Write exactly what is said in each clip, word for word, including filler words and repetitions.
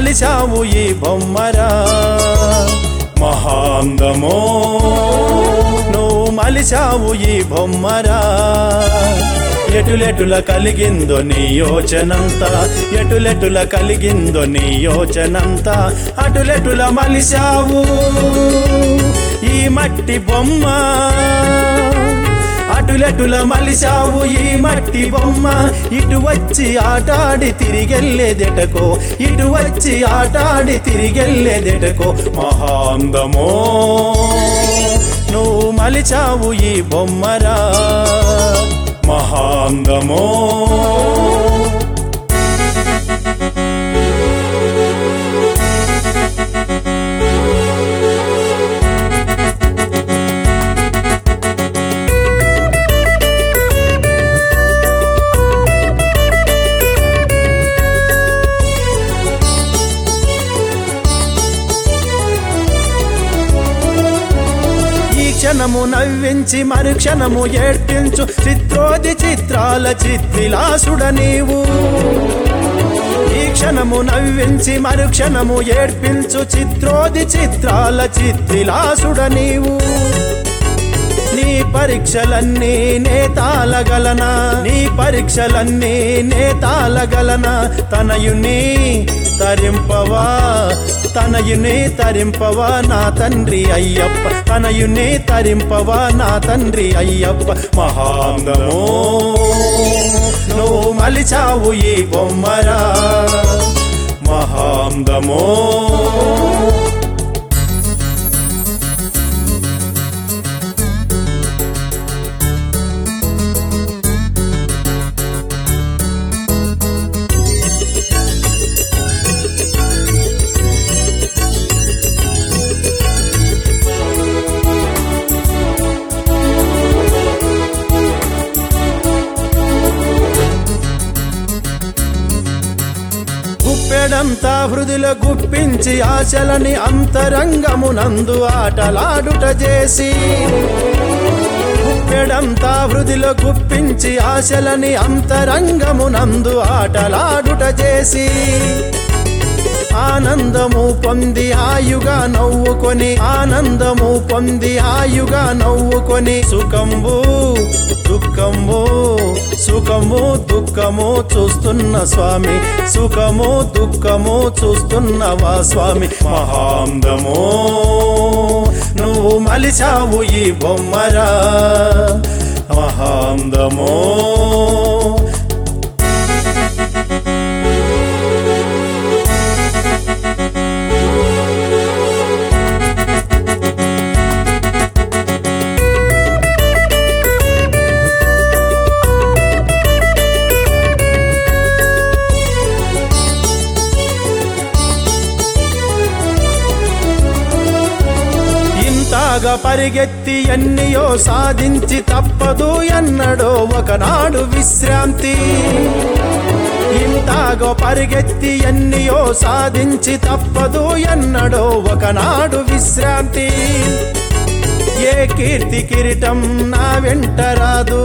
మలిచావు ఈ బొమ్మరా మహాందమో నువ్వు మలిచావు ఈ బొమ్మరా ఎటులెటుల కలిగిందో నీ యోచనంతా ఎటులెటుల కలిగిందో నీ యోచనంతా అటులెటుల మలిచావు ఈ మట్టి బొమ్మ అటులెటుల మలిచావు ఈ మట్టి బొమ్మ ఇటు వచ్చి ఆటాడి తిరిగెళ్ళేదెటకో ఇటు వచ్చి ఆటాడి తిరిగెళ్ళేదెటకో మహాందమో నువ్వు మలిచావు ఈ బొమ్మరా మహాందమో క్షణము నవ్వించి మరుక్షణము ఏడ్పించు చిత్రోది చిత్రాల చిత్విలాసుడ నీవు ఈ క్షణము నవ్వించి మరుక్షణము ఏడ్పించు చిత్రోది చిత్రాల చిత్విలాసుడ నీవు నీ పరీక్షలన్నీ నేతాలగలనా నీ పరీక్షలన్నీ నేతాలగలనా తనయుని తరింపవా తనయుని తరింపవా నా తండ్రి అయ్యప్ప తనయుని తరింపవా నా తండ్రి అయ్యప్ప మహాందమో నువ్వు మలిచావు ఈ బొమ్మరా మహాందమో గుప్పెడంతా హృదిలో గుప్పించి ఆశలని అంతరంగమునందు ఆటలాడుట చేసి గుప్పెడంతా హృదిలో గుప్పించి ఆశలని అంతరంగమునందు ఆటలాడుట చేసి ఆనందము పొంది ఆయుగా నవ్వుకొని ఆనందము పొంది ఆయుగా నవ్వుకొని సుఖంబు దుఃఖము సుఖము దుఃఖము చూస్తున్న స్వామి సుఖము దుఃఖము చూస్తున్నవా స్వామి మహాందమో నువ్వు మలిచావు ఈ బొమ్మరా మహాందమో పరిగెత్తి ఎన్నియో సాధించి తప్పదు ఎన్నడో ఒకనాడు విశ్రాంతి ఇంతాగో పరిగెత్తి ఎన్నియో సాధించి తప్పదు ఎన్నడో ఒకనాడు విశ్రాంతి ఏ కీర్తి కిరీటం నా వెంట రాదు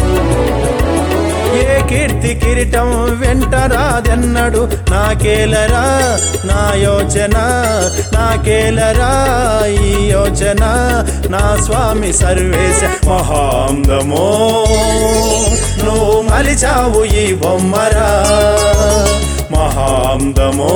ఏ కీర్తి కిరీటం వెంట రాదెన్నడు నాకేలరా నా యోచన నాకేలరా ఈ యోచన నా స్వామి సర్వేశ మహాందమో నువ్వు మలిచావు ఈ బొమ్మరా మహాందమో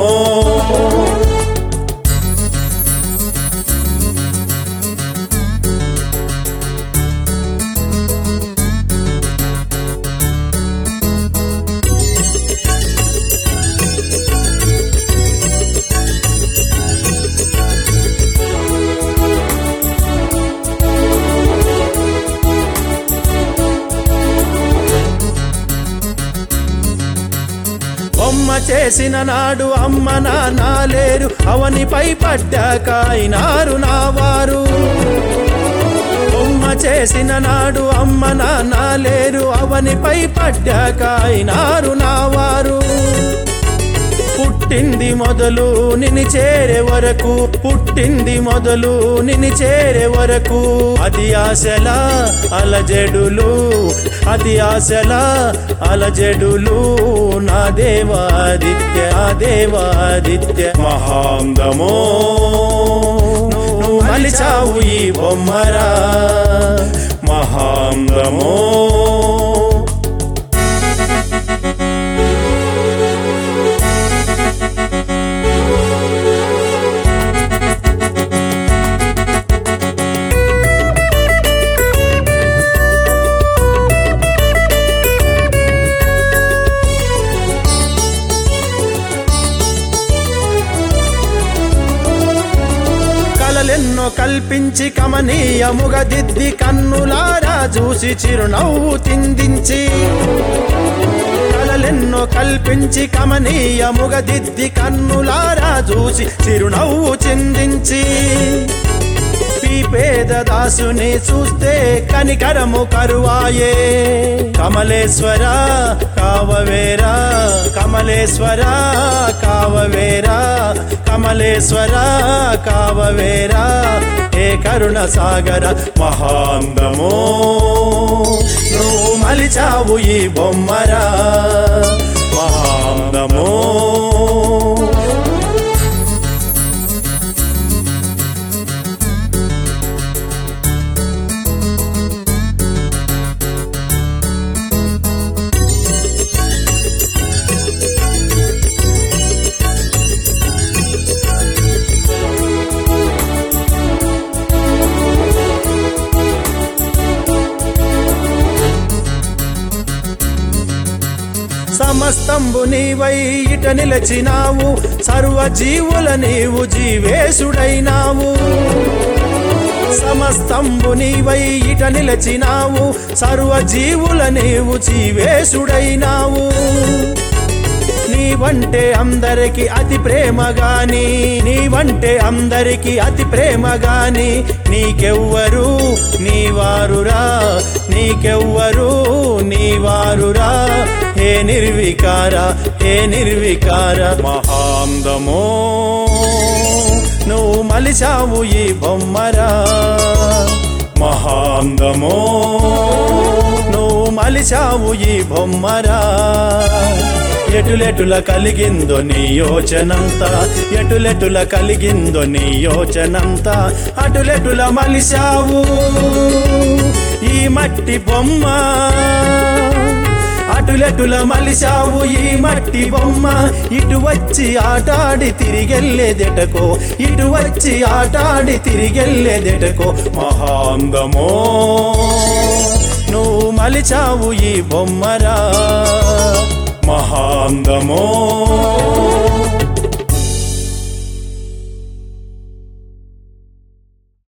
బొమ్మ చేసిన నాడు అమ్మ నాన్న లేరు అవనిపై పడ్డాక అయినారు నా వారు బొమ్మ చేసిన నాడు అమ్మ నాన్న లేరు అవనిపై పడ్డాక అయినారు నా వారు పుట్టింది మొదలు నిన్ను చేరే వరకు, పుట్టింది మొదలు నిన్ను చేరే వరకు. అది ఆశల అలజడులు, అది ఆశల అలజడులు. నా దేవాదిత్య, నా దేవాదిత్య మహాంగమో నువ్వు మలిచావు ఈ బొమ్మరా మహాంగమో. కలలెన్నో కల్పించి కమనీయముగా దిద్ది కన్నులారా చూసి చిరునవ్వు తిందించి, కలలెన్నో కల్పించి కమనీయముగా దిద్ది కన్నులారా చూసి చిరునవ్వు చిందించి. ఈ పేద దాసుని చూస్తే కనికరము కరువాయే. కమలేశ్వర కావవేరా, కమలేశ్వర కావవేరా, కమలేశ్వర కావవేరా. ఏ కరుణ సాగర మహాంగమో నువ్వు మలిచావు ఈ బొమ్మరా మహాంగమో. సమస్తంబు నీవై ఇట నిలచినావు, సర్వజీవుల నీవు జీవేశుడైనావు. సమస్తంబు నీవై ఇట నిలచినావు, సర్వజీవుల నీవు జీవేశుడైనావు. నీవంటే అందరికి అతి ప్రేమగాని, నీవంటే అందరికి అతి ప్రేమగాని. నీకెవ్వరు నీవారురా, నీకెవ్వరు నీవారురా. హే నిర్వికార, హే నిర్వికార మహాంగమో నువ్వు మలిచావు ఈ బొమ్మరా మహాంగమో నువ్వు మలిచావు ఈ బొమ్మరా. ఎటులెటుల కలిగిందో నీ యోచనంతా, ఎటులెటుల కలిగిందో నీ యోచనంతా. అటులెటుల మలిశావు ఈ మట్టి బొమ్మ, అటులెటుల మలిశావు ఈ మట్టి బొమ్మ. ఇటు వచ్చి ఆటాడి తిరిగెళ్ళేదెటకో, ఇటు వచ్చి ఆటాడి తిరిగెళ్ళేదెటకో మహాంగమో నువ్వు మలిచావు ఈ బొమ్మరా మహాంగమో.